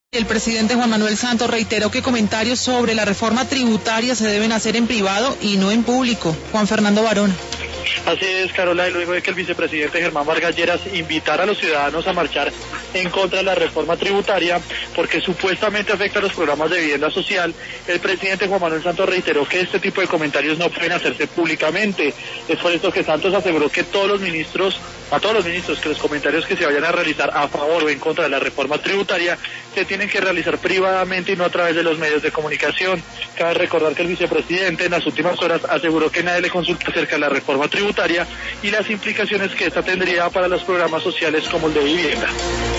El presidente Juan Manuel Santos reiteró que comentarios sobre la reforma tributaria se deben hacer en privado y no en público. Juan Fernando Barona. Así es, Carola, y luego de que el vicepresidente Germán Vargas Lleras invitara a los ciudadanos a marchar en contra de la reforma tributaria porque supuestamente afecta a los programas de vivienda social, el presidente Juan Manuel Santos reiteró que este tipo de comentarios no pueden hacerse públicamente. Es por esto que Santos aseguró que a todos los ministros, que los comentarios que se vayan a realizar a favor o en contra de la reforma tributaria se tienen que realizar privadamente y no a través de los medios de comunicación. Cabe recordar que el vicepresidente en las últimas horas aseguró que nadie le consulta acerca de la reforma tributaria y las implicaciones que esta tendría para los programas sociales como el de vivienda.